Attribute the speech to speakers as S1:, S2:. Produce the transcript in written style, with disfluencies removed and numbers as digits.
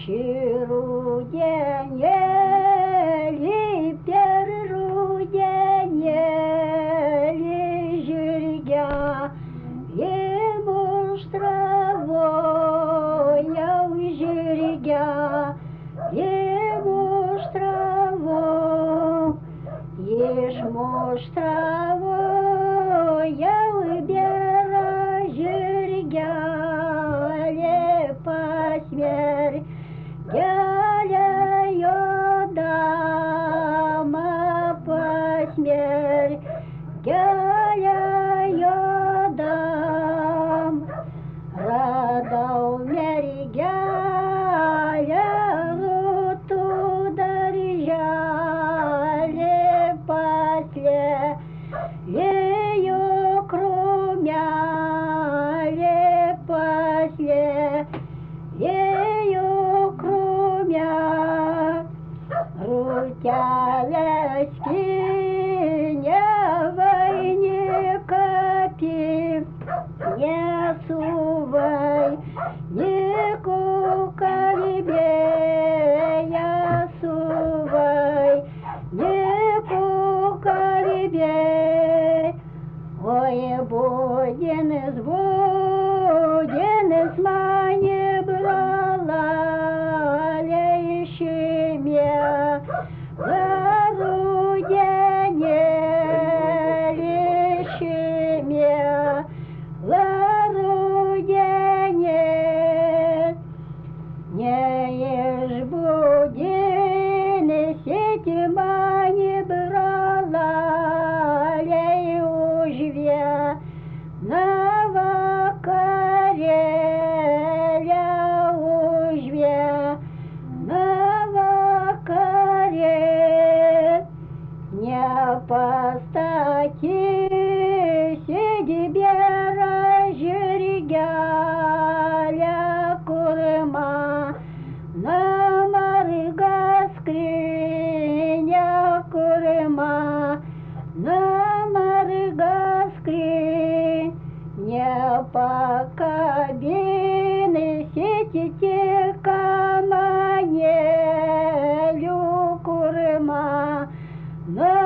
S1: Și rudeneli, per rudeneli žirgia, muštravojau žirgia, muštravau, muštravojau bėra žirgelė pasmer. Gelėjo dama pasmer, gelėjo dam. Radau mergelę rūtų darželį paslėjo krūmelį paslėjo Rutelė skynė vainiką nesuvai, niku kalbėja suvai, niku kalbėj. Oi, būdinis, būdinis mane bralalė išėmė. Neišbudinis sėti mane bralalė užviena vakarėlę užviena vakarė. Nepastatysi dibėra žirgelę, kur mano marga skrynia, kur mano marga skrynia. Nepakabinsi tik kamanėlių, kur mano